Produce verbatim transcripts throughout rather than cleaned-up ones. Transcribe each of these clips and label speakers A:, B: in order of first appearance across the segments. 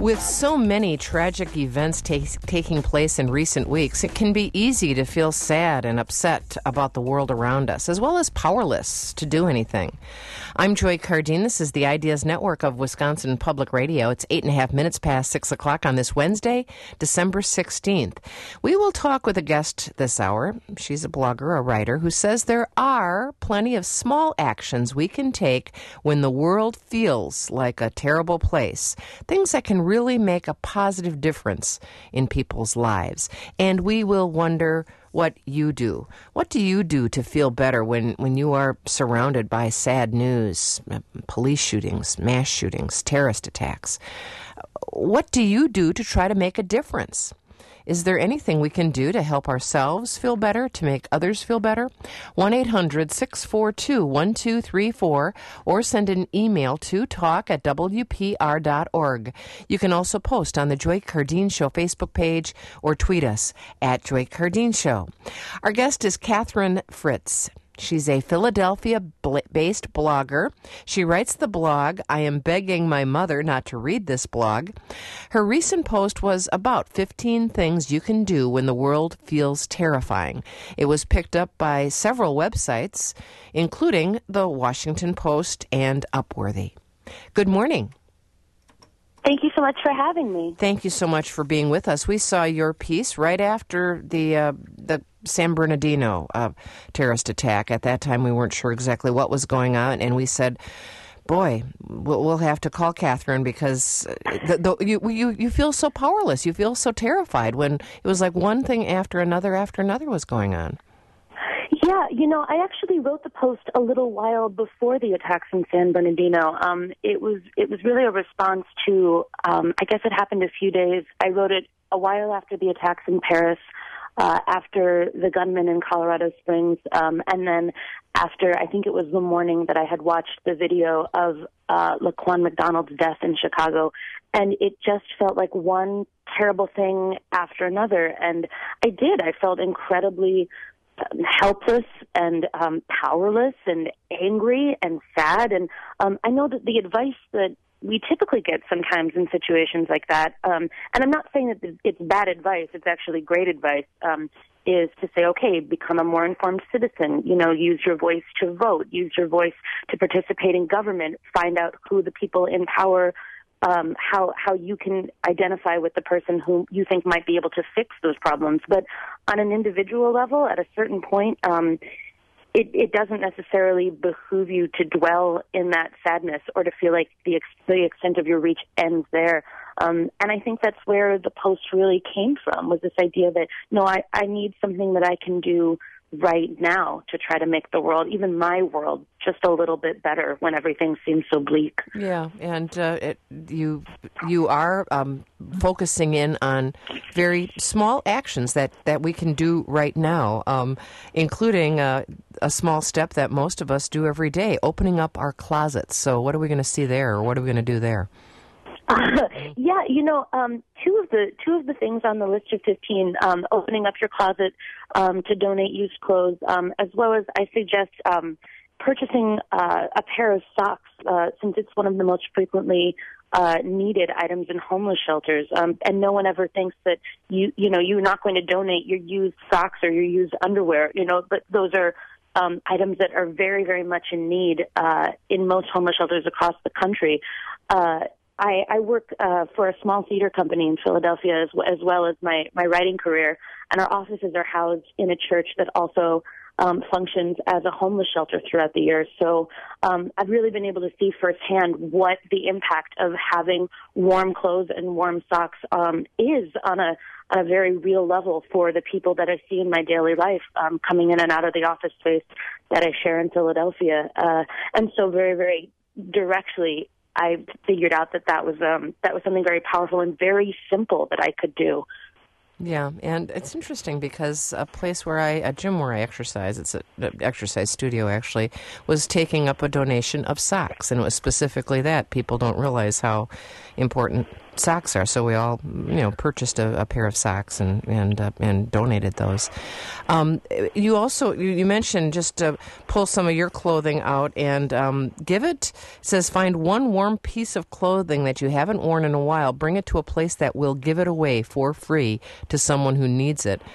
A: With so many tragic events ta- taking place in recent weeks, it can be easy to feel sad and upset about the world around us, as well as powerless to do anything. I'm Joy Cardine. This is the Ideas Network of Wisconsin Public Radio. It's eight and a half minutes past six o'clock on this Wednesday, December sixteenth. We will talk with a guest this hour. She's a blogger, a writer, who says there are plenty of small actions we can take when the world feels like a terrible place. Things that can really make a positive difference in people's lives. And we will wonder what you do. What do you do to feel better when, when you are surrounded by sad news, police shootings, mass shootings, terrorist attacks? What do you do to try to make a difference? Is there anything we can do to help ourselves feel better, to make others feel better? one eight hundred six four two one two three four or send an email to talk at w p r dot org. You can also post on the Joy Cardine Show Facebook page or tweet us at Joy Cardine Show. Our guest is Catherine Fritz. She's a Philadelphia-based blogger. She writes the blog, I Am Begging My Mother Not to Read This Blog. Her recent post was about fifteen things you can do when the world feels terrifying. It was picked up by several websites, including the Washington Post and Upworthy. Good morning.
B: Thank you so much for having me.
A: Thank you so much for being with us. We saw your piece right after the uh, the San Bernardino uh, terrorist attack. At that time, we weren't sure exactly what was going on, and we said, boy, we'll have to call Catherine because the, the, you, you, you feel so powerless. You feel so terrified when it was like one thing after another after another was going on.
B: Yeah, you know, I actually wrote the post a little while before the attacks in San Bernardino. Um, it was it was really a response to, um, I guess it happened a few days. I wrote it a while after the attacks in Paris, uh, after the gunman in Colorado Springs, um, and then after, I think it was the morning that I had watched the video of uh, Laquan McDonald's death in Chicago, and it just felt like one terrible thing after another. And I did. I felt incredibly helpless and um, powerless and angry and sad. And um, I know that the advice that we typically get sometimes in situations like that, um, and I'm not saying that it's bad advice, it's actually great advice, um, is to say, okay, become a more informed citizen, you know, use your voice to vote, use your voice to participate in government, find out who the people in power Um, how how you can identify with the person who you think might be able to fix those problems. But on an individual level, at a certain point, um, it, it doesn't necessarily behoove you to dwell in that sadness or to feel like the, ex- the extent of your reach ends there. Um, and I think that's where the post really came from, was this idea that, no, I, I need something that I can do right now to try to make the world, even my world, just a little bit better when everything seems so bleak.
A: Yeah, and uh, it, you you are um, focusing in on very small actions that, that we can do right now, um, including uh, a small step that most of us do every day, opening up our closets. So what are we going to see there, or what are we going to do there?
B: Uh, yeah, you know, um, two of the two of the things on the list of fifteen, um, opening up your closet um, to donate used clothes, um, as well as I suggest um, purchasing uh, a pair of socks, uh, since it's one of the most frequently uh, needed items in homeless shelters. Um, and no one ever thinks that you you know you're not going to donate your used socks or your used underwear, you know, but those are um, items that are very, very much in need uh, in most homeless shelters across the country. Uh, I, I work uh, for a small theater company in Philadelphia as, as well as my, my writing career, and our offices are housed in a church that also um, functions as a homeless shelter throughout the year. So um, I've really been able to see firsthand what the impact of having warm clothes and warm socks um, is on a, on a very real level for the people that I see in my daily life um, coming in and out of the office space that I share in Philadelphia. Uh, and so very, very directly, I figured out that that was um, that was something very powerful and very simple that I could do.
A: Yeah, and it's interesting because a place where I, a gym where I exercise, it's an exercise studio actually, was taking up a donation of socks, and it was specifically that. People don't realize how important socks are. So we all, you know, purchased a, a pair of socks and and uh, and donated those. Um, you also you, you mentioned just uh, pull some of your clothing out and um, give it. It says find one warm piece of clothing that you haven't worn in a while. Bring it to a place that will give it away for free to someone who needs it.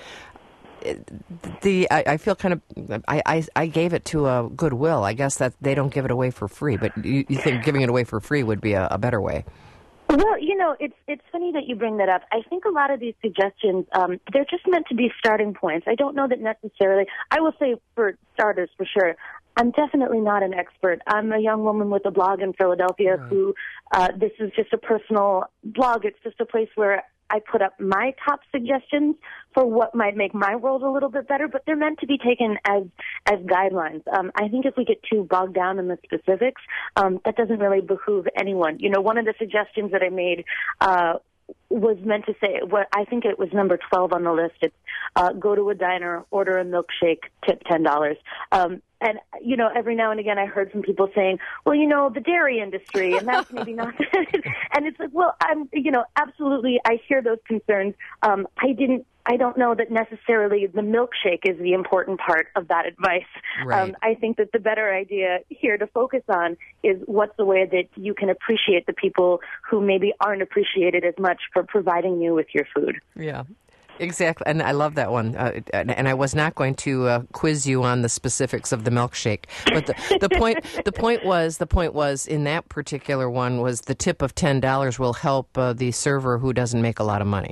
A: The I, I feel kind of I, I, I gave it to a Goodwill. I guess that they don't give it away for free, but you, you think giving it away for free would be a, a better way.
B: Well, you know, it's it's funny that you bring that up. I think a lot of these suggestions, um, they're just meant to be starting points. I don't know that necessarily. I will say, for starters, for sure, I'm definitely not an expert. I'm a young woman with a blog in Philadelphia right. who, uh, this is just a personal blog. It's just a place where I put up my top suggestions for what might make my world a little bit better, but they're meant to be taken as as guidelines. Um, I think if we get too bogged down in the specifics, um, that doesn't really behoove anyone. You know, one of the suggestions that I made uh, was meant to say, what I think it was number twelve on the list. It's uh, go to a diner, order a milkshake, tip ten dollars. Um, And, you know, every now and again I heard from people saying, well, you know, the dairy industry, and that's maybe not. And it's like, well, I'm, you know, absolutely, I hear those concerns. Um, I didn't, I don't know that necessarily the milkshake is the important part of that advice.
A: Right.
B: Um, I think that the better idea here to focus on is what's the way that you can appreciate the people who maybe aren't appreciated as much for providing you with your food.
A: Yeah. Exactly, and I love that one. Uh, and, and I was not going to uh, quiz you on the specifics of the milkshake, but the, the point the point was the point was in that particular one was the tip of ten dollars will help uh, the server who doesn't make a lot of money.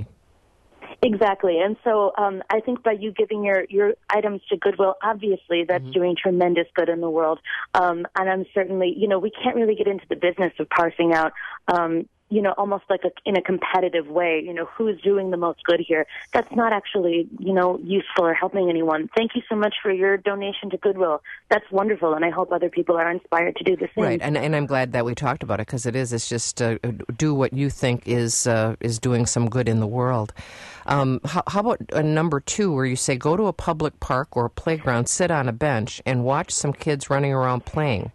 B: Exactly, and so um, I think by you giving your, your items to Goodwill, obviously that's mm-hmm. doing tremendous good in the world. Um, and I'm certainly, you know, we can't really get into the business of parsing out. Um, you know, almost like a, in a competitive way, you know, who's doing the most good here. That's not actually, you know, useful or helping anyone. Thank you so much for your donation to Goodwill. That's wonderful, and I hope other people are inspired to do the same.
A: Right, and and I'm glad that we talked about it, because it is. It's just uh, do what you think is uh, is doing some good in the world. Um, how, how about uh, number two, where you say go to a public park or a playground, sit on a bench, and watch some kids running around playing?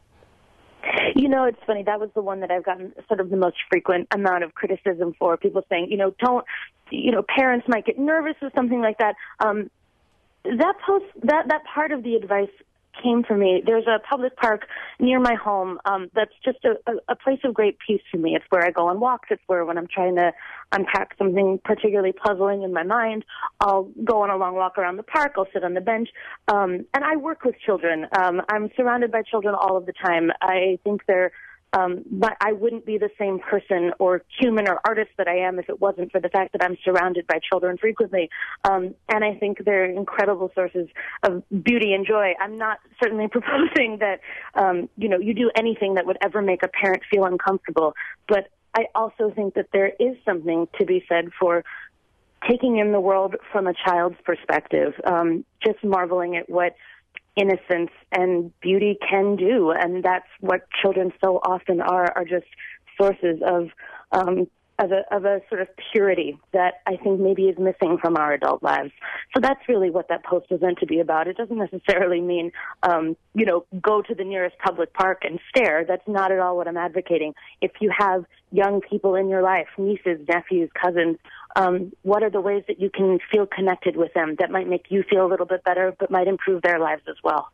B: You know, it's funny. That was the one that I've gotten sort of the most frequent amount of criticism for. People saying, you know, don't, you know, parents might get nervous or something like that. Um, that post, that, that part of the advice came from me. There's a public park near my home um, that's just a, a, a place of great peace for me. It's where I go on walks. It's where when I'm trying to unpack something particularly puzzling in my mind, I'll go on a long walk around the park. I'll sit on the bench. Um, and I work with children. Um, I'm surrounded by children all of the time. I think they're Um, but I wouldn't be the same person or human or artist that I am if it wasn't for the fact that I'm surrounded by children frequently. Um, and I think they're incredible sources of beauty and joy. I'm not certainly proposing that, um, you know, you do anything that would ever make a parent feel uncomfortable. But I also think that there is something to be said for taking in the world from a child's perspective, um, just marveling at what innocence and beauty can do, and that's what children so often are, are just sources of um, of a, of a sort of purity that I think maybe is missing from our adult lives. So that's really what that post was meant to be about. It doesn't necessarily mean, um, you know, go to the nearest public park and stare. That's not at all what I'm advocating. If you have young people in your life, nieces, nephews, cousins, um, what are the ways that you can feel connected with them that might make you feel a little bit better but might improve their lives as well?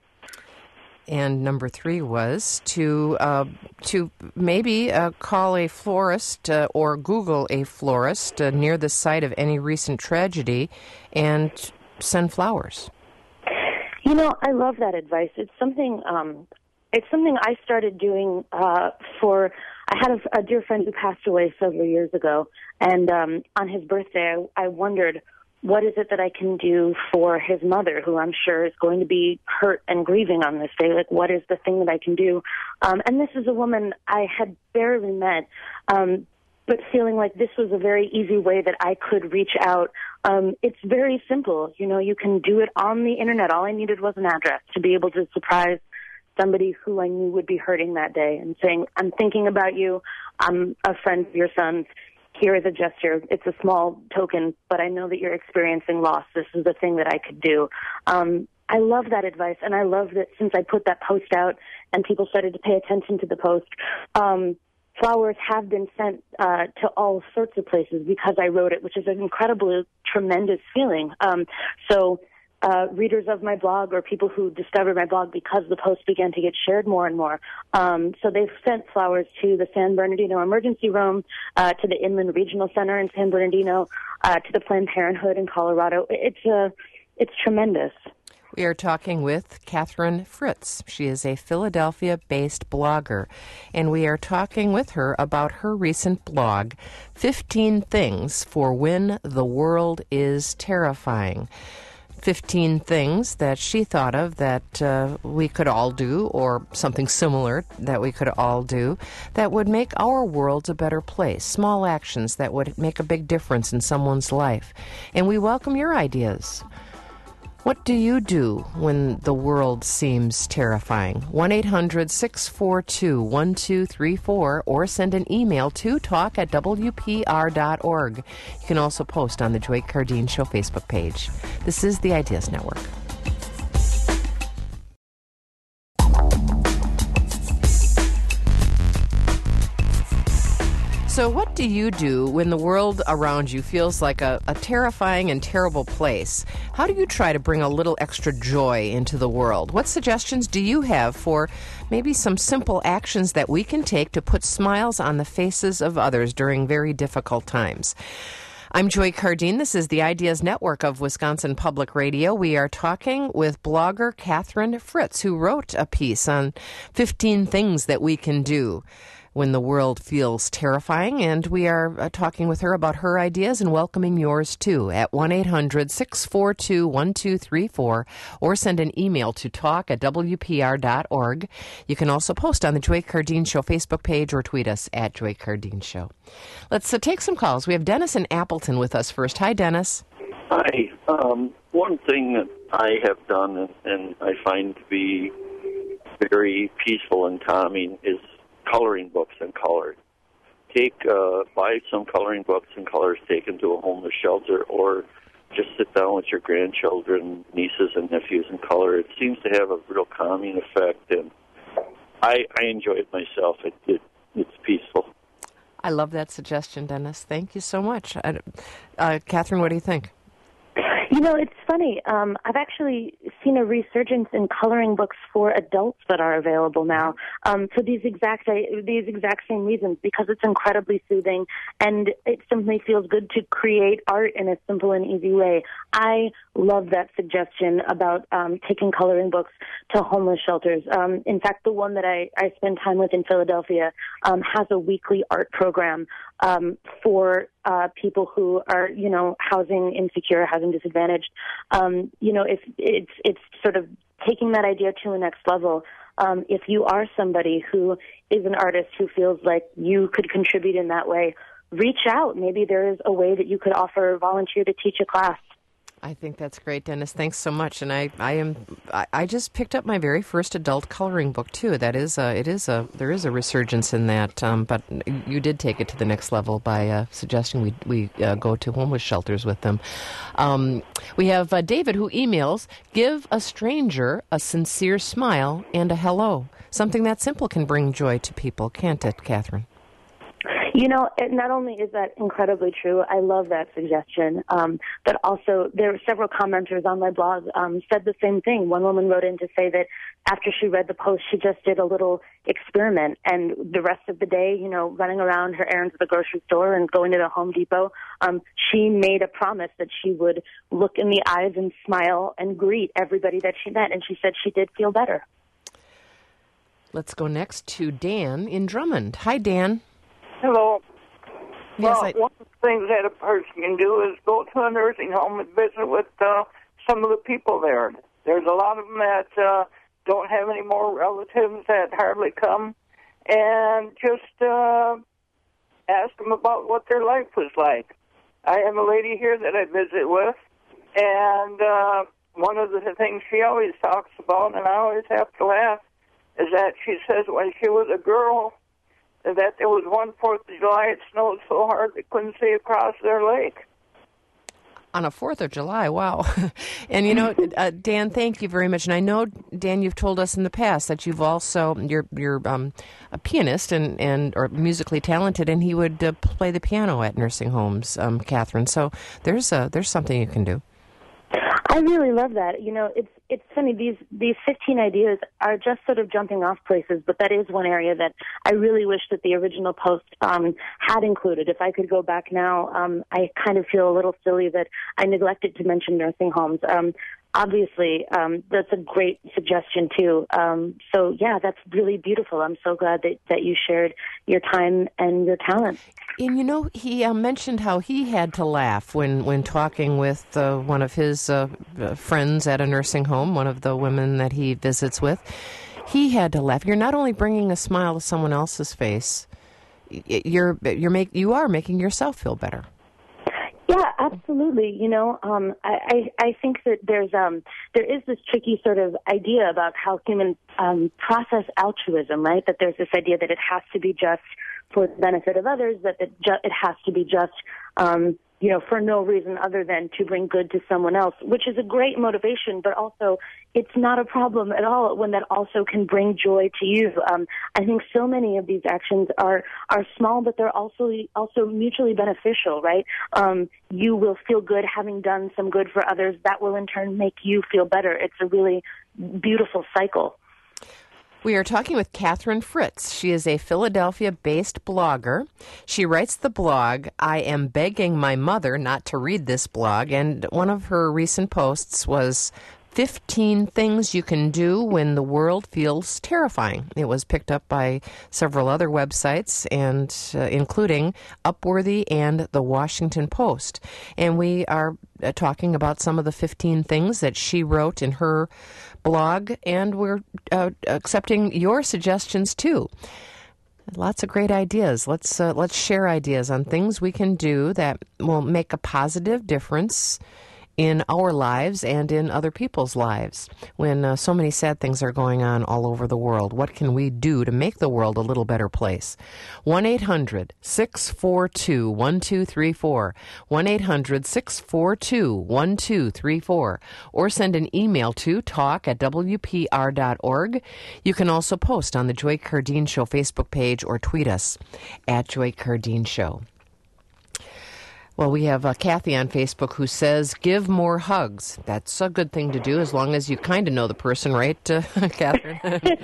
A: And number three was to uh, to maybe uh, call a florist uh, or Google a florist uh, near the site of any recent tragedy and send flowers.
B: You know, I love that advice. It's something um, it's something I started doing uh, for. I had a, a dear friend who passed away several years ago, and um, on his birthday, I, I wondered, what is it that I can do for his mother, who I'm sure is going to be hurt and grieving on this day? Like, what is the thing that I can do? Um, and this is a woman I had barely met, um, but feeling like this was a very easy way that I could reach out. Um, it's very simple. You know, you can do it on the Internet. All I needed was an address to be able to surprise somebody who I knew would be hurting that day and saying, I'm thinking about you. I'm a friend of your son's. Here is a gesture. It's a small token, but I know that you're experiencing loss. This is the thing that I could do. Um, I love that advice, and I love that since I put that post out and people started to pay attention to the post, um, flowers have been sent uh, to all sorts of places because I wrote it, which is an incredibly tremendous feeling. Um, so uh, readers of my blog or people who discovered my blog because the post began to get shared more and more. Um, so they've sent flowers to the San Bernardino Emergency Room, uh, to the Inland Regional Center in San Bernardino, uh, to the Planned Parenthood in Colorado. It's uh, it's tremendous.
A: We are talking with Catherine Fritz. She is a Philadelphia-based blogger, and we are talking with her about her recent blog, fifteen Things for When the World is Terrifying. fifteen things that she thought of that uh, we could all do, or something similar that we could all do, that would make our world a better place. Small actions that would make a big difference in someone's life. And we welcome your ideas. What do you do when the world seems terrifying? one eight hundred six four two one two three four or send an email to talk at w p r dot org. You can also post on the Joy Cardine Show Facebook page. This is the Ideas Network. So what do you do when the world around you feels like a, a terrifying and terrible place? How do you try to bring a little extra joy into the world? What suggestions do you have for maybe some simple actions that we can take to put smiles on the faces of others during very difficult times? I'm Joy Cardine. This is the Ideas Network of Wisconsin Public Radio. We are talking with blogger Catherine Fritz, who wrote a piece on fifteen things that we can do when the world feels terrifying, and we are uh, talking with her about her ideas and welcoming yours too at one eight hundred six four two one two three four or send an email to talk at w p r dot org. You can also post on the Joy Cardine Show Facebook page or tweet us at Joy Cardine Show. Let's uh, take some calls. We have Dennis in Appleton with us first. Hi, Dennis.
C: Hi. Um, one thing that I have done and, and I find to be very peaceful and calming is coloring books and color. Take, uh, buy some coloring books and colors, take them to a homeless shelter, or just sit down with your grandchildren, nieces and nephews and color. It seems to have a real calming effect, and I, I enjoy it myself. It, it, it's peaceful.
A: I love that suggestion, Dennis. Thank you so much. Uh, uh, Catherine, what do you think?
B: You know, it's funny. Um, I've actually seen a resurgence in coloring books for adults that are available now um, for these exact these exact same reasons, because it's incredibly soothing and it simply feels good to create art in a simple and easy way. I love that suggestion about um, taking coloring books to homeless shelters. Um, in fact, the one that I, I spend time with in Philadelphia um, has a weekly art program um, for uh, people who are, you know, housing insecure, housing disadvantaged. Um, you know, if it's it's sort of taking that idea to a next level. Um, if you are somebody who is an artist who feels like you could contribute in that way, reach out. Maybe there is a way that you could offer volunteer to teach a class.
A: I think that's great, Dennis. Thanks so much. And I, I am, I, I just picked up my very first adult coloring book too. That is, a, it is a, there is a resurgence in that. Um, but you did take it to the next level by uh, suggesting we we uh, go to homeless shelters with them. Um, we have uh, David who emails: "Give a stranger a sincere smile and a hello. Something that simple can bring joy to people, can't it, Catherine?"
B: You know, it, not only is that incredibly true, I love that suggestion, um, but also there were several commenters on my blog um, said the same thing. One woman wrote in to say that after she read the post, she just did a little experiment, and the rest of the day, you know, running around her errands at the grocery store and going to the Home Depot, um, she made a promise that she would look in the eyes and smile and greet everybody that she met, and she said she did feel better.
A: Let's go next to Dan in Drummond. Hi, Dan.
D: Hello.
A: Yes,
D: well,
A: I...
D: one of the things that a person can do is go to a nursing home and visit with uh, some of the people there. There's a lot of them that uh, don't have any more relatives that hardly come, and just uh, ask them about what their life was like. I have a lady here that I visit with, and uh, one of the things she always talks about, and I always have to laugh, is that she says when she was a girl, that there was one Fourth of July, it snowed so hard they couldn't see across their lake.
A: on a fourth of July, wow. And, you know, uh, Dan, thank you very much. And I know, Dan, you've told us in the past that you've also, you're, you're um, a pianist and, and or musically talented, and he would uh, play the piano at nursing homes, um, Catherine. So there's a, there's something you can do.
B: I really love that. You know, it's it's funny, these these fifteen ideas are just sort of jumping off places, but that is one area that I really wish that the original post um, had included. If I could go back now, um, I kind of feel a little silly that I neglected to mention nursing homes. Um, obviously, um, that's a great suggestion, too. Um, so, yeah, that's really beautiful. I'm so glad that, that you shared your time and your talent.
A: And, you know, he uh, mentioned how he had to laugh when, when talking with uh, one of his uh, friends at a nursing home, one of the women that he visits with. He had to laugh. You're not only bringing a smile to someone else's face, you're you're make you are making yourself feel better.
B: Yeah, absolutely. You know, um, I, I I think that there's um there is this tricky sort of idea about how humans um, process altruism, right? That there's this idea that it has to be just for the benefit of others, that it, ju- it has to be just um, you know, for no reason other than to bring good to someone else, which is a great motivation, but also it's not a problem at all when that also can bring joy to you. Um, I think so many of these actions are, are small, but they're also also mutually beneficial, right? Um, you will feel good having done some good for others. That will in turn make you feel better. It's a really beautiful cycle.
A: We are talking with Catherine Fritz. She is a Philadelphia-based blogger. She writes the blog, I Am Begging My Mother Not to Read This Blog, and one of her recent posts was fifteen Things You Can Do When the World Feels Terrifying. It was picked up by several other websites, and uh, including Upworthy and The Washington Post. And we are uh, talking about some of the fifteen things that she wrote in her blog, and we're uh, accepting your suggestions too. Lots of great ideas. Let's uh, let's share ideas on things we can do that will make a positive difference in our lives and in other people's lives when uh, so many sad things are going on all over the world. What can we do to make the world a little better place? one eight hundred six four two one two three four, one eight hundred six four two one two three four, or send an email to talk at w p r dot org. You can also post on the Joy Cardeen Show Facebook page or tweet us at Joy Cardeen Show. Well, we have uh, Kathy on Facebook who says, give more hugs. That's a good thing to do as long as you kind of know the person, right, uh, Catherine?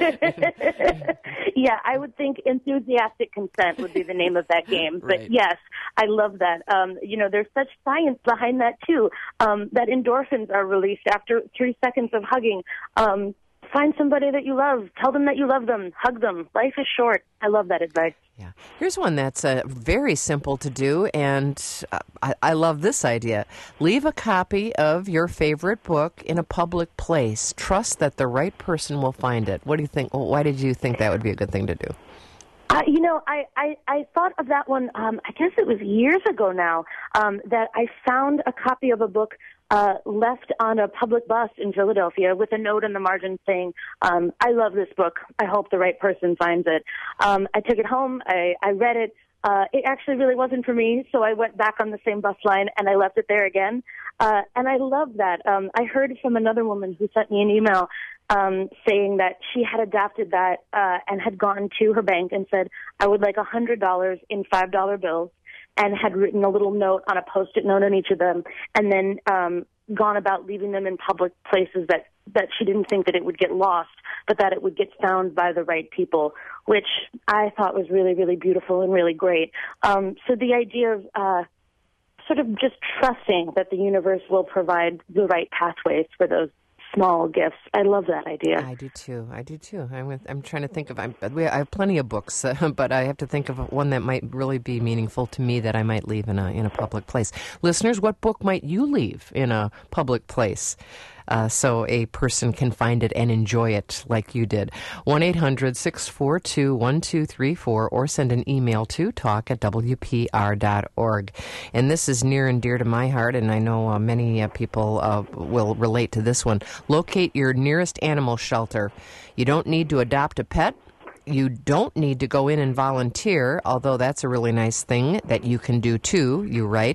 B: Yeah, I would think enthusiastic consent would be the name of that game. But
A: Right.
B: yes, I love that. Um, you know, there's such science behind that, too, um, that endorphins are released after three seconds of hugging. Um, find somebody that you love. Tell them that you love them. Hug them. Life is short. I love that advice.
A: Yeah. Here's one that's uh, very simple to do, and uh, I, I love this idea. Leave a copy of your favorite book in a public place. Trust that the right person will find it. What do you think? Well, why did you think that would be a good thing to do?
B: Uh, you know, I, I, I thought of that one, um, I guess it was years ago now, um, that I found a copy of a book uh, left on a public bus in Philadelphia with a note in the margin saying, um, I love this book. I hope the right person finds it. Um, I took it home. I, I read it. Uh, it actually really wasn't for me, so I went back on the same bus line and I left it there again. Uh, and I love that. Um, I heard from another woman who sent me an email um, saying that she had adapted that uh, and had gone to her bank and said, I would like one hundred dollars in five dollar bills, and had written a little note on a Post-it note on each of them, and then um, gone about leaving them in public places that, that she didn't think that it would get lost, but that it would get found by the right people, which I thought was really, really beautiful and really great. Um, so the idea of uh, sort of just trusting that the universe will provide the right pathways for those small gifts. I love that idea.
A: I do too. I do too. I'm, with, I'm trying to think of. I'm, I have plenty of books, uh, but I have to think of one that might really be meaningful to me that I might leave in a in a public place. Listeners, what book might you leave in a public place? Uh, so a person can find it and enjoy it like you did. one eight hundred six four two one two three four, or send an email to talk at w p r dot org. And this is near and dear to my heart, and I know uh, many uh, people uh, will relate to this one. Locate your nearest animal shelter. You don't need to adopt a pet. You don't need to go in and volunteer, although that's a really nice thing that you can do too, you write.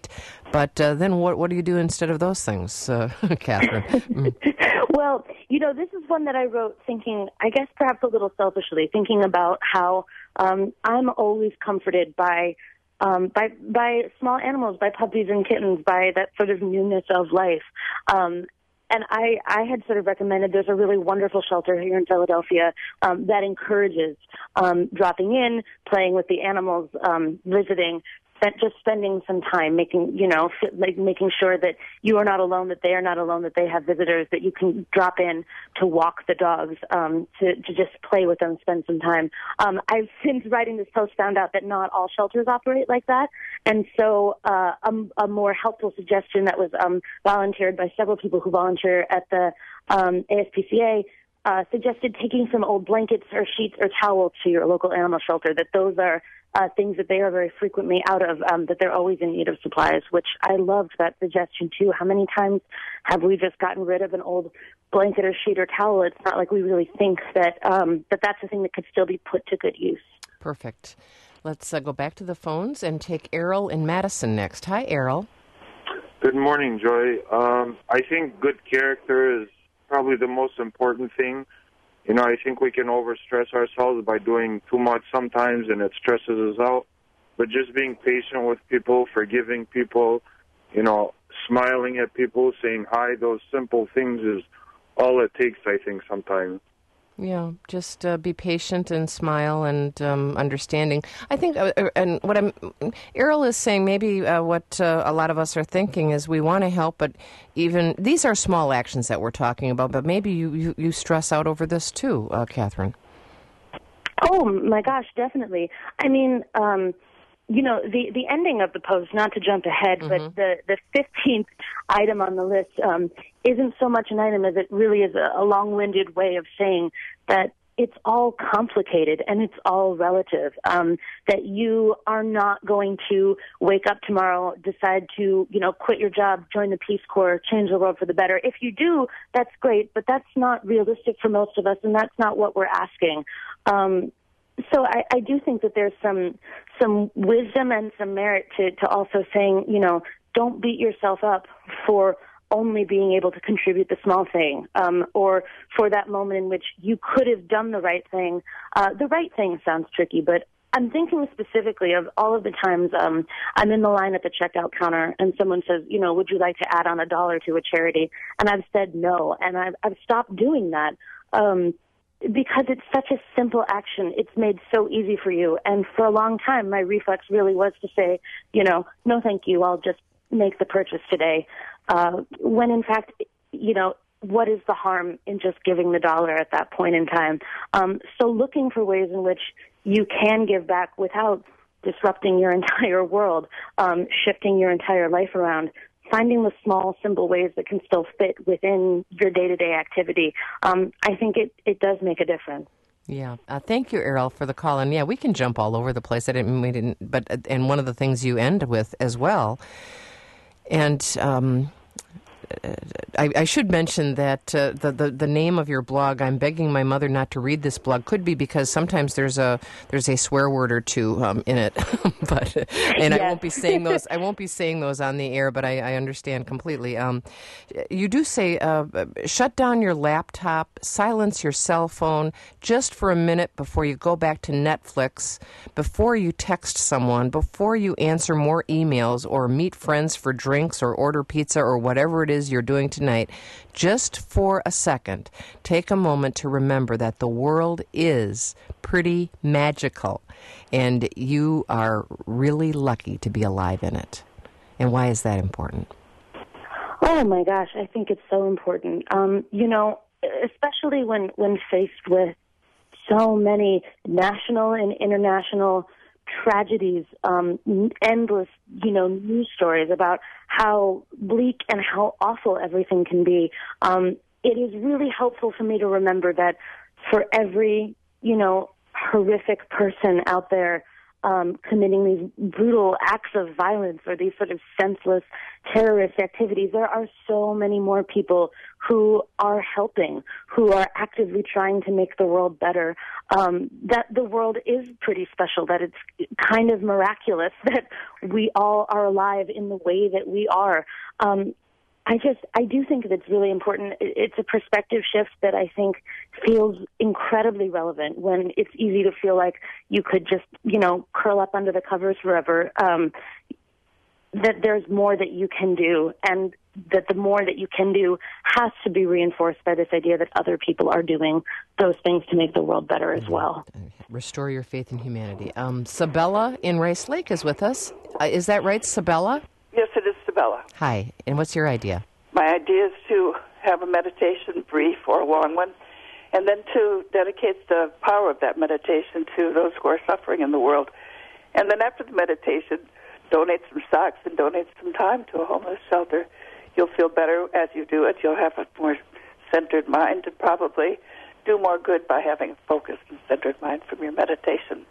A: But uh, then what what do you do instead of those things, uh, Catherine? Mm.
B: Well, you know, this is one that I wrote thinking, I guess perhaps a little selfishly, thinking about how um, I'm always comforted by um, by by small animals, by puppies and kittens, by that sort of newness of life. Um, and I, I had sort of recommended there's a really wonderful shelter here in Philadelphia um, that encourages um, dropping in, playing with the animals, um, visiting, just spending some time making, you know, like making sure that you are not alone, that they are not alone, that they have visitors, that you can drop in to walk the dogs, um, to, to just play with them, spend some time. Um, I've since writing this post found out that not all shelters operate like that. And so uh, a, a more helpful suggestion that was um, volunteered by several people who volunteer at the um, A S P C A uh, suggested taking some old blankets or sheets or towels to your local animal shelter, that those are Uh, things that they are very frequently out of, um, that they're always in need of supplies, which I loved that suggestion too. How many times have we just gotten rid of an old blanket or sheet or towel? It's not like we really think that um, that that's a thing that could still be put to good use.
A: Perfect. Let's uh, go back to the phones and take Errol in Madison next. Hi, Errol.
E: Good morning, Joy. Um, I think good character is probably the most important thing. You know, I think we can overstress ourselves by doing too much sometimes, and it stresses us out. But just being patient with people, forgiving people, you know, smiling at people, saying hi, those simple things is all it takes, I think, sometimes.
A: Yeah, just uh, be patient and smile and um, understanding. I think, uh, and what I'm, Errol is saying, maybe uh, what uh, a lot of us are thinking is we want to help, but even these are small actions that we're talking about. But maybe you, you, you stress out over this too, uh, Catherine.
B: Oh my gosh, definitely. I mean, um, you know, the the ending of the post. Not to jump ahead, mm-hmm. but the the fifteenth item on the list um, isn't so much an item as it really is a, a long-winded way of saying that it's all complicated and it's all relative, um, that you are not going to wake up tomorrow, decide to, you know, quit your job, join the Peace Corps, change the world for the better. If you do, that's great, but that's not realistic for most of us, and that's not what we're asking. Um, so I, I do think that there's some some wisdom and some merit to, to also saying, you know, don't beat yourself up for only being able to contribute the small thing, um, or for that moment in which you could have done the right thing. Uh, the right thing sounds tricky, but I'm thinking specifically of all of the times um, I'm in the line at the checkout counter and someone says, you know, would you like to add on a dollar to a charity? And I've said no, and I've, I've stopped doing that um, because it's such a simple action. It's made so easy for you. And for a long time, my reflex really was to say, you know, no, thank you, I'll just make the purchase today. Uh, when in fact, you know, what is the harm in just giving the dollar at that point in time? Um, so looking for ways in which you can give back without disrupting your entire world, um, shifting your entire life around, finding the small, simple ways that can still fit within your day-to-day activity, um, I think it, it does make a difference.
A: Yeah. Uh, thank you, Errol, for the call. And yeah, we can jump all over the place. I didn't, we didn't, but, uh, and one of the things you end with as well, and, um, I, I should mention that uh, the, the the name of your blog, I'm begging my mother not to read this blog, could be because sometimes there's a there's a swear word or two um, in it, but and yes. I won't be saying those. I won't be saying those on the air, but I, I understand completely. Um, you do say uh, shut down your laptop, silence your cell phone just for a minute before you go back to Netflix, before you text someone, before you answer more emails or meet friends for drinks or order pizza or whatever it is you're doing tonight. Just for a second, take a moment to remember that the world is pretty magical, and you are really lucky to be alive in it. And why is that important?
B: Oh my gosh, I think it's so important. Um, you know, especially when, when faced with so many national and international tragedies, um, endless, you know, news stories about how bleak and how awful everything can be. Um, it is really helpful for me to remember that for every, you know, horrific person out there, um, committing these brutal acts of violence or these sort of senseless terrorist activities. There are so many more people who are helping, who are actively trying to make the world better, um, that the world is pretty special, that it's kind of miraculous that we all are alive in the way that we are. Um, I just, I do think that it's really important. It's a perspective shift that I think feels incredibly relevant when it's easy to feel like you could just, you know, curl up under the covers forever. Um, that there's more that you can do, and that the more that you can do has to be reinforced by this idea that other people are doing those things to make the world better as well.
A: Restore your faith in humanity. Um, Sabella in Rice Lake is with us. Uh, is that right, Sabella?
F: Yes, it is Sabella.
A: Hi, and what's your idea?
F: My idea is to have a meditation, brief or a long one, and then to dedicate the power of that meditation to those who are suffering in the world. And then after the meditation, donate some socks and donate some time to a homeless shelter. You'll feel better as you do it. You'll have a more centered mind and probably do more good by having a focused and centered mind from your meditation.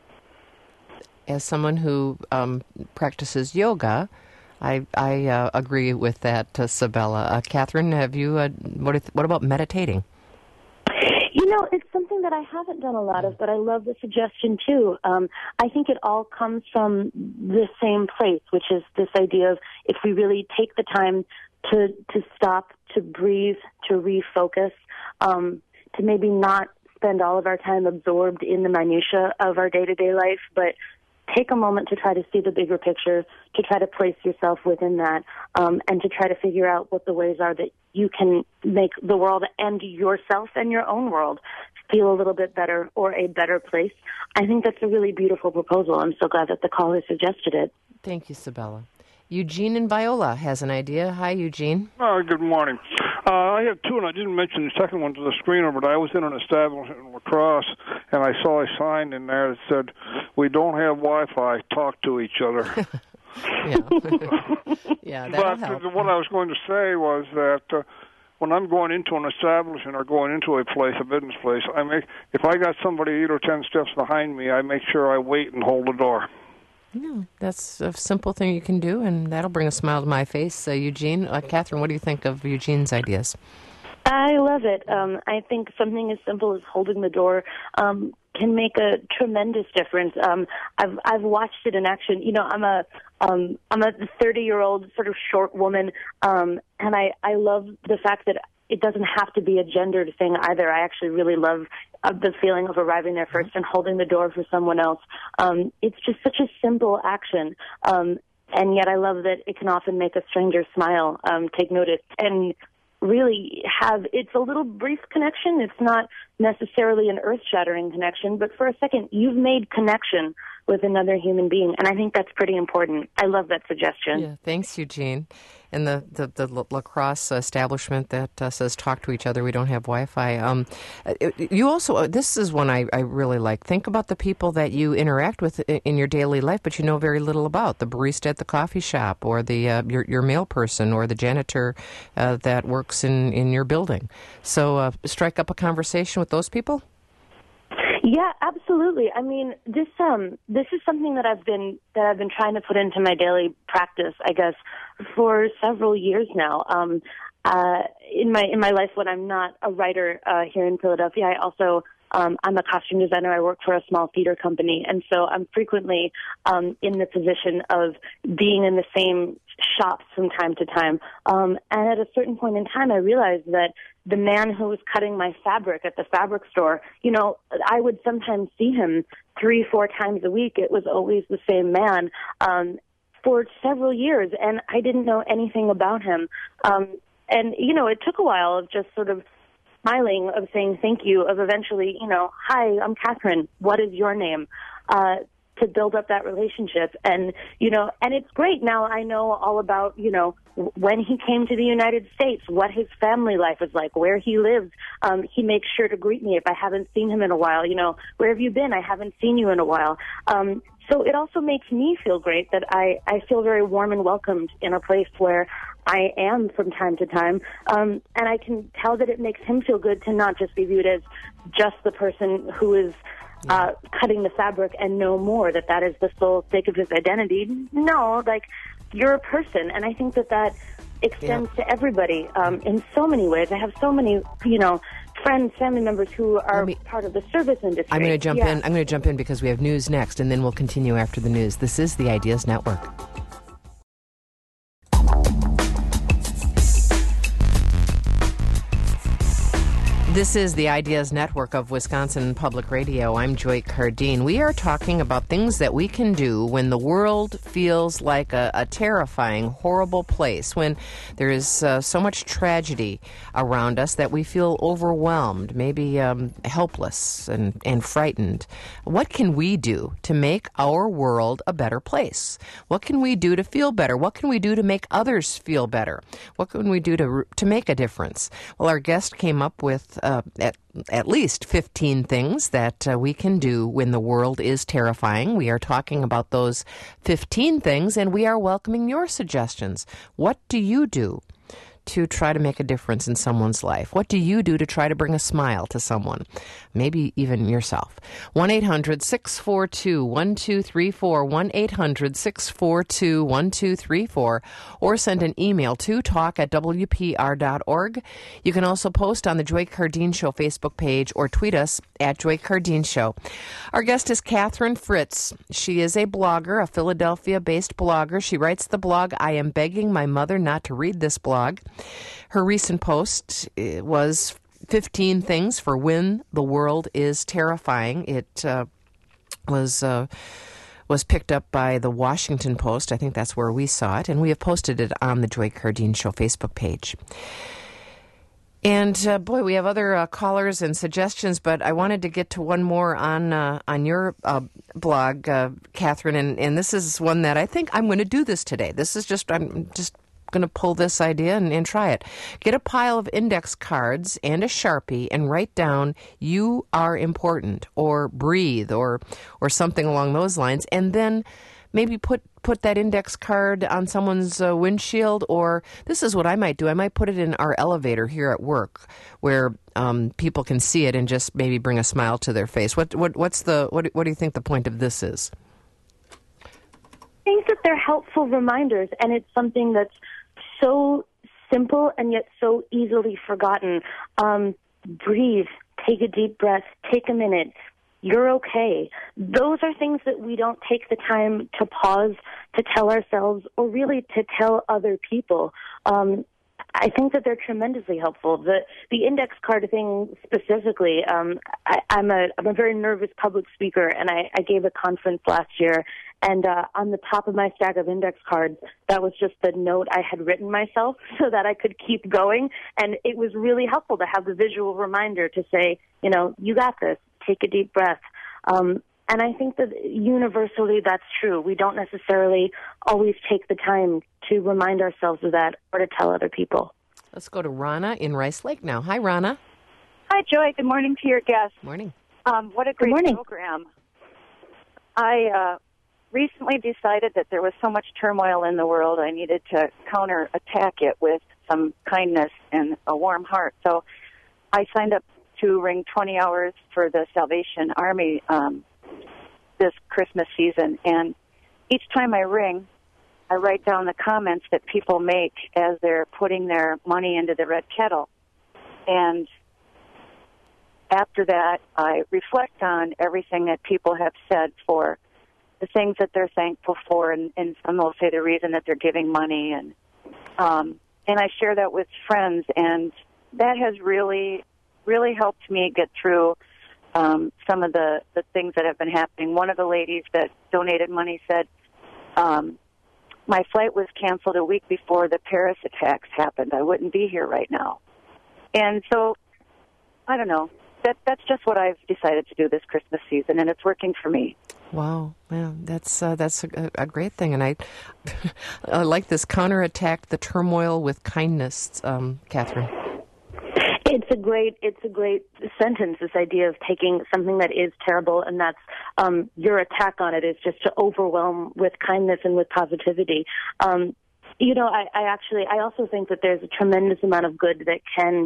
A: As someone who um, practices yoga, I, I uh, agree with that, uh, Sabella. Uh, Catherine, have you? Uh, what, what about meditating?
B: You know, it's something that I haven't done a lot of, but I love the suggestion too. Um, I think it all comes from the same place, which is this idea of if we really take the time to to stop, to breathe, to refocus, um, to maybe not spend all of our time absorbed in the minutia of our day-to-day life, but take a moment to try to see the bigger picture, to try to place yourself within that, um, and to try to figure out what the ways are that you can make the world and yourself and your own world feel a little bit better or a better place. I think that's a really beautiful proposal. I'm so glad that the caller suggested it.
A: Thank you, Sabella. Eugene in Viola has an idea. Hi, Eugene.
G: Oh, good morning. Uh, I have two, and I didn't mention the second one to the screener, but I was in an establishment in La Crosse, and I saw a sign in there that said, "We don't have Wi-Fi, talk to each other."
A: yeah, yeah that'll
G: But
A: help.
G: what I was going to say was that uh, when I'm going into an establishment or going into a place, a business place, I make if I got somebody eight or ten steps behind me, I make sure I wait and hold the door.
A: Yeah, that's a simple thing you can do, and that'll bring a smile to my face. Uh, Eugene, uh, Catherine, what do you think of Eugene's ideas?
B: I love it. Um, I think something as simple as holding the door um, can make a tremendous difference. Um, I've I've watched it in action. You know, I'm a um, I'm a thirty-year-old sort of short woman, um, and I I love the fact that it doesn't have to be a gendered thing either. I actually really love uh, the feeling of arriving there first and holding the door for someone else. Um, it's just such a simple action. Um, and yet I love that it can often make a stranger smile, um, take notice, and really have, it's a little brief connection. It's not necessarily an earth-shattering connection, but for a second, you've made connection with another human being, and I think that's pretty important. I love that suggestion.
A: Yeah, thanks, Eugene. And the, the, the La Crosse establishment that uh, says talk to each other, we don't have Wi-Fi. Um, you also, uh, this is one I, I really like. Think about the people that you interact with in your daily life, but you know very little about. The barista at the coffee shop, or the uh, your, your mail person, or the janitor uh, that works in, in your building. So uh, strike up a conversation with those people.
B: Yeah, absolutely. I mean, this um this is something that I've been that I've been trying to put into my daily practice, I guess, for several years now. Um, uh, in my in my life, when I'm not a writer uh, here in Philadelphia, I also um, I'm a costume designer. I work for a small theater company, and so I'm frequently um, in the position of being in the same shops from time to time. Um, and at a certain point in time, I realized that the man who was cutting my fabric at the fabric store, you know, I would sometimes see him three, four times a week. It was always the same man um, for several years, and I didn't know anything about him. Um, and, you know, it took a while of just sort of smiling, of saying thank you, of eventually, you know, hi, I'm Catherine. What is your name? Uh, to build up that relationship. And, you know, and it's great. Now I know all about, you know, when he came to the United States, what his family life is like, where he lives. Um, he makes sure to greet me if I haven't seen him in a while. You know, where have you been? I haven't seen you in a while. Um, so it also makes me feel great that I, I feel very warm and welcomed in a place where I am from time to time. Um, and I can tell that it makes him feel good to not just be viewed as just the person who is uh, cutting the fabric and no more, that that is the sole sake of his identity. No, like, you're a person, and I think that that extends yeah. to everybody um, in so many ways. I have so many, you know, friends, family members who are me, part of the service industry.
A: I'm going to jump
B: yeah.
A: in. I'm going to jump in because we have news next, and then we'll continue after the news. This is the Ideas Network. This is the Ideas Network of Wisconsin Public Radio. I'm Joy Cardine. We are talking about things that we can do when the world feels like a, a terrifying, horrible place, when there is uh, so much tragedy around us that we feel overwhelmed, maybe um, helpless and, and frightened. What can we do to make our world a better place? What can we do to feel better? What can we do to make others feel better? What can we do to to make a difference? Well, our guest came up with Uh, at, at least fifteen things that uh, we can do when the world is terrifying. We are talking about those fifteen things, and we are welcoming your suggestions. What do you do to try to make a difference in someone's life? What do you do to try to bring a smile to someone? Maybe even yourself. one eight hundred six four two one two three four, one eight hundred six four two one two three four, or send an email to talk at w p r dot org. You can also post on the Joy Cardine Show Facebook page or tweet us at Joy Cardine Show. Our guest is Catherine Fritz. She is a blogger, a Philadelphia-based blogger. She writes the blog, I Am Begging My Mother Not to Read This Blog. Her recent post was fifteen things for when the world is terrifying. It uh, was uh, was picked up by the Washington Post. I think that's where we saw it, and we have posted it on the Joy Cardine Show Facebook page. And uh, boy, we have other uh, callers and suggestions, but I wanted to get to one more on uh, on your uh, blog, uh, Catherine, and, and this is one that I think I'm going to do this today. This is just I'm just. going to pull this idea and, and try it. Get a pile of index cards and a Sharpie and write down "you are important" or "breathe" or or something along those lines, and then maybe put put that index card on someone's uh, windshield. Or this is what I might do. I might put it in our elevator here at work, where um, people can see it and just maybe bring a smile to their face. What what what's the what what do you think the point of this is?
B: I think that they're helpful reminders, and it's something that's so simple and yet so easily forgotten. Um, breathe, take a deep breath, take a minute. You're okay. Those are things that we don't take the time to pause, to tell ourselves, or really to tell other people. Um, I think that they're tremendously helpful. The the index card thing specifically, um, I, I'm a I'm a very nervous public speaker, and I, I gave a conference last year. And uh, on the top of my stack of index cards, that was just the note I had written myself so that I could keep going. And it was really helpful to have the visual reminder to say, you know, you got this. Take a deep breath. Um, and I think that universally that's true. We don't necessarily always take the time to remind ourselves of that or to tell other people.
A: Let's go to Rana in Rice Lake now. Hi, Rana.
H: Hi, Joy. Good morning to your guest.
A: Morning.
H: Um, what a great program. I uh, recently decided that there was so much turmoil in the world, I needed to counterattack it with some kindness and a warm heart. So I signed up to ring twenty hours for the Salvation Army um, this Christmas season. And each time I ring, I write down the comments that people make as they're putting their money into the red kettle. And after that, I reflect on everything that people have said for the things that they're thankful for, and, and some will say the reason that they're giving money. And um, and I share that with friends, and that has really really helped me get through um, some of the, the things that have been happening. One of the ladies that donated money said, um, my flight was canceled a week before the Paris attacks happened. I wouldn't be here right now. And so, I don't know. That That's just what I've decided to do this Christmas season, and it's working for me.
A: Wow, yeah, that's uh, that's a, a great thing, and I, I like this counterattack the turmoil with kindness, um, Catherine.
B: It's a great, it's a great sentence. This idea of taking something that is terrible, and that's um, your attack on it is just to overwhelm with kindness and with positivity. Um, you know, I, I actually, I also think that there's a tremendous amount of good that can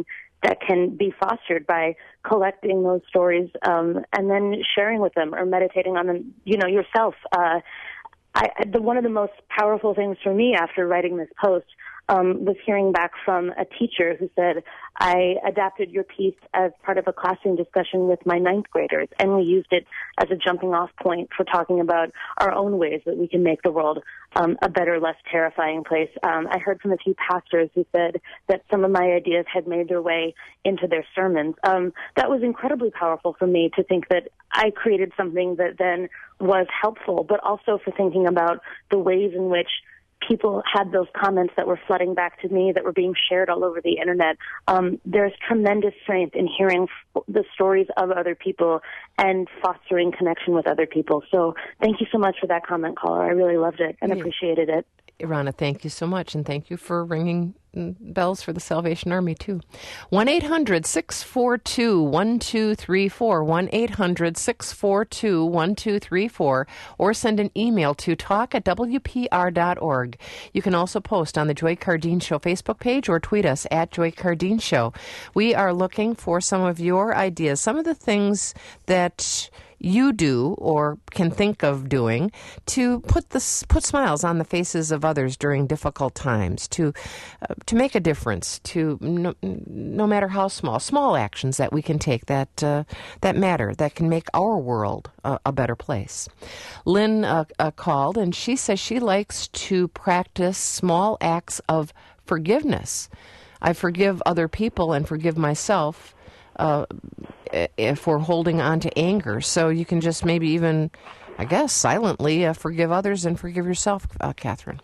B: that can be fostered by collecting those stories um, and then sharing with them or meditating on them, you know, yourself. Uh, I, the, one of the most powerful things for me after writing this post um, was hearing back from a teacher who said, I adapted your piece as part of a classroom discussion with my ninth graders, and we used it as a jumping off point for talking about our own ways that we can make the world um, a better, less terrifying place. Um, I heard from a few pastors who said that some of my ideas had made their way into their sermons. Um, that was incredibly powerful for me to think that I created something that then was helpful, but also for thinking about the ways in which people had those comments that were flooding back to me, that were being shared all over the internet. Um, there's tremendous strength in hearing f- the stories of other people and fostering connection with other people. So thank you so much for that comment, caller. I really loved it and yeah. appreciated it.
A: Ronna, thank you so much, and thank you for ringing bells for the Salvation Army, too. one eight hundred six four two one two three four, one eight hundred six four two one two three four, or send an email to talk at w p r dot org. You can also post on the Joy Cardeen Show Facebook page or tweet us at Joy Cardeen Show. We are looking for some of your ideas, some of the things that you do or can think of doing to put the put smiles on the faces of others during difficult times, to uh, to make a difference, to no, no matter how small, small actions that we can take that uh, that matter, that can make our world a, a better place. Lynn uh, uh, called, and she says she likes to practice small acts of forgiveness. I forgive other people and forgive myself Uh, if we're holding on to anger. So you can just maybe even, I guess, silently uh, forgive others and forgive yourself, uh, Catherine.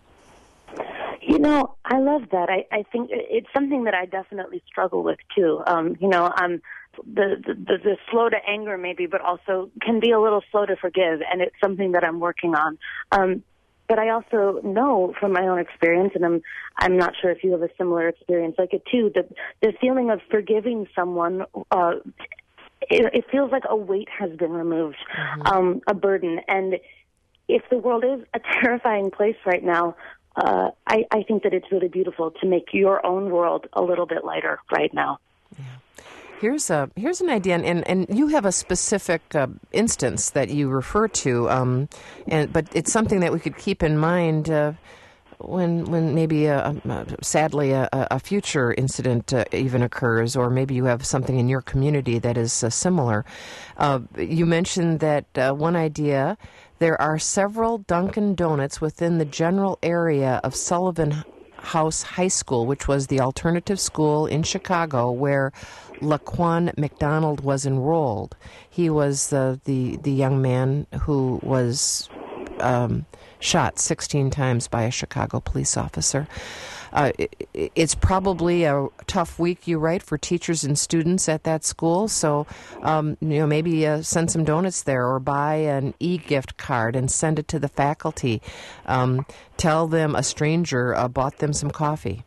B: You know, I love that. I, I think it's something that I definitely struggle with, too. Um, you know, I'm the, the, the slow to anger maybe, but also can be a little slow to forgive, and it's something that I'm working on. Um, But I also know from my own experience, and I'm I'm not sure if you have a similar experience like it too, that the feeling of forgiving someone, uh, it, it feels like a weight has been removed, mm-hmm. um, a burden. And if the world is a terrifying place right now, uh, I, I think that it's really beautiful to make your own world a little bit lighter right now.
A: Yeah. Here's a here's an idea, and, and you have a specific uh, instance that you refer to, um, and but it's something that we could keep in mind uh, when when maybe a, a, sadly a, a future incident uh, even occurs, or maybe you have something in your community that is uh, similar. Uh, you mentioned that uh, one idea. There are several Dunkin' Donuts within the general area of Sullivan House High School, which was the alternative school in Chicago where Laquan McDonald was enrolled. He was uh, the the young man who was um, shot sixteen times by a Chicago police officer. Uh, it, it's probably a tough week, you write, for teachers and students at that school. So, um, you know, maybe uh, send some donuts there, or buy an e-gift card and send it to the faculty. Um, tell them a stranger uh, bought them some coffee.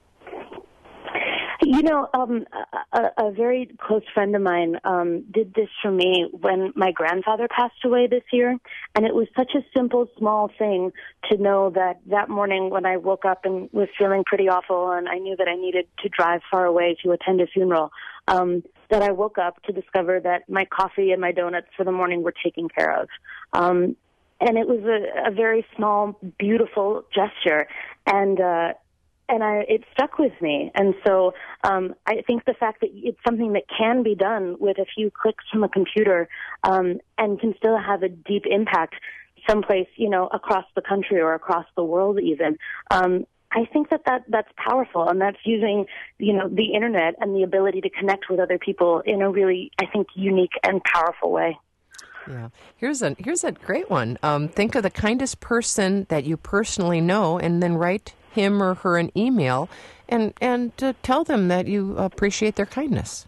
B: You know, um, a, a very close friend of mine um, did this for me when my grandfather passed away this year, and it was such a simple, small thing to know that that morning when I woke up and was feeling pretty awful, and I knew that I needed to drive far away to attend a funeral, um, that I woke up to discover that my coffee and my donuts for the morning were taken care of. Um, and it was a, a very small, beautiful gesture, and uh And I, it stuck with me. And so um, I think the fact that it's something that can be done with a few clicks from a computer um, and can still have a deep impact someplace, you know, across the country or across the world even, um, I think that, that that's powerful. And that's using, you know, the Internet and the ability to connect with other people in a really, I think, unique and powerful way.
A: Yeah. Here's a, here's a great one. Um, think of the kindest person that you personally know, and then write him or her an email and and uh, tell them that you appreciate their kindness.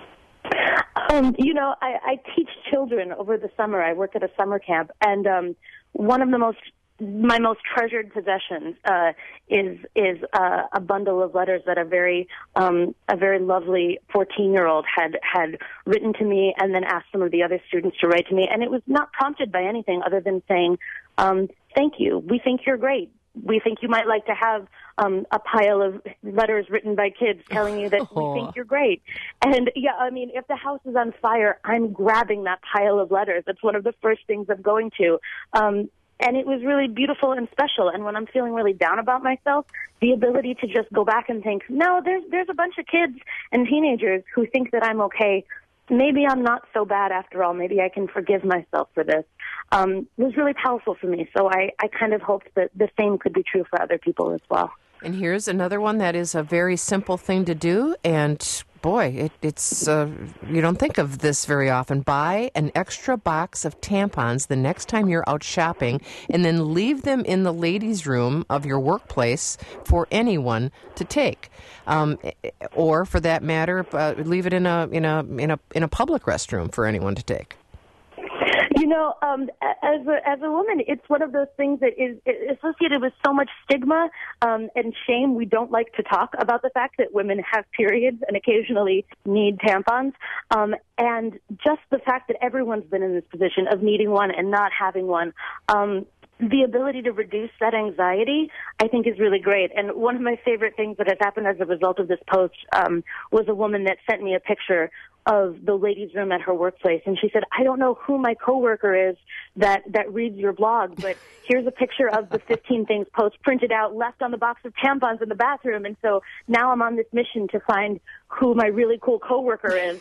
B: Um, you know, I, I teach children over the summer. I work at a summer camp, and um, one of the most my most treasured possessions uh, is is uh, a bundle of letters that a very um, a very lovely fourteen-year-old had had written to me, and then asked some of the other students to write to me. And it was not prompted by anything other than saying, um, "Thank you. We think you're great. we think you might like to have um, a pile of letters written by kids telling you that
A: oh.
B: we think you're great. And, yeah, I mean, if the house is on fire, I'm grabbing that pile of letters. That's one of the first things I'm going to. Um, and it was really beautiful and special. And when I'm feeling really down about myself, the ability to just go back and think, no, there's there's a bunch of kids and teenagers who think that I'm okay. Maybe I'm not so bad after all. Maybe I can forgive myself for this. Um, it was really powerful for me. So I, I kind of hoped that the same could be true for other people as well.
A: And here's another one that is a very simple thing to do. And boy, it, it's uh, you don't think of this very often. Buy an extra box of tampons the next time you're out shopping, and then leave them in the ladies' room of your workplace for anyone to take, um, or for that matter, uh, leave it in a in a in a in a public restroom for anyone to take.
B: You know, um, as a, as a woman, it's one of those things that is associated with so much stigma um, and shame. We don't like to talk about the fact that women have periods and occasionally need tampons. Um, and just the fact that everyone's been in this position of needing one and not having one, um, the ability to reduce that anxiety, I think, is really great. And one of my favorite things that has happened as a result of this post um, was a woman that sent me a picture of the ladies' room at her workplace. And she said, I don't know who my coworker is that, that reads your blog, but here's a picture of the fifteen things post printed out, left on the box of tampons in the bathroom. And so now I'm on this mission to find who my really cool coworker is.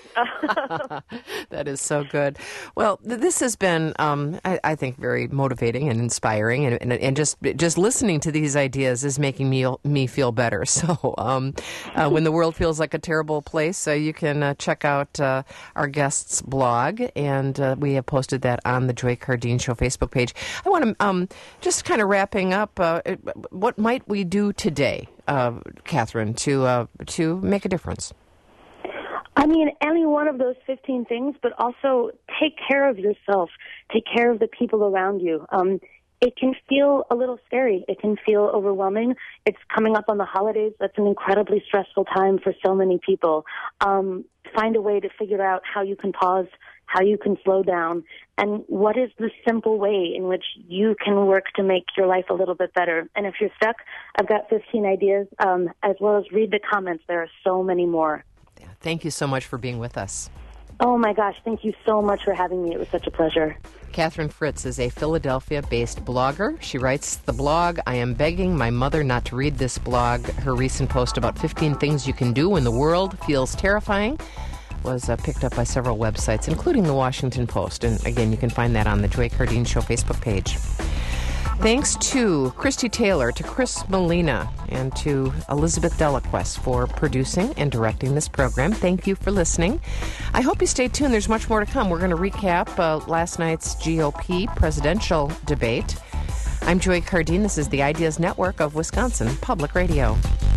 A: That is so good. Well, this has been, um, I, I think, very motivating and inspiring, and, and, and just just listening to these ideas is making me me feel better. So um, uh, when the world feels like a terrible place, uh, you can uh, check out uh, our guest's blog, and uh, we have posted that on the Joy Cardine Show Facebook page. I want to um, just kind of wrapping up, uh, what might we do today, uh, Catherine, to uh, to make a difference?
B: I mean, any one of those fifteen things, but also take care of yourself. Take care of the people around you. Um, it can feel a little scary. It can feel overwhelming. It's coming up on the holidays. That's an incredibly stressful time for so many people. Um, find a way to figure out how you can pause, how you can slow down, and what is the simple way in which you can work to make your life a little bit better. And if you're stuck, I've got fifteen ideas, um, as well as read the comments. There are so many more.
A: Thank you so much for being with us.
B: Oh, my gosh. Thank you so much for having me. It was such a pleasure.
A: Catherine Fritz is a Philadelphia-based blogger. She writes the blog, I am begging my mother not to read this blog. Her recent post about fifteen things you can do when the world feels terrifying was uh, picked up by several websites, including the Washington Post. And again, you can find that on the Joy Cardine Show Facebook page. Thanks to Christy Taylor, to Chris Molina, and to Elizabeth Delaquest for producing and directing this program. Thank you for listening. I hope you stay tuned. There's much more to come. We're going to recap uh, last night's G O P presidential debate. I'm Joy Cardine. This is the Ideas Network of Wisconsin Public Radio.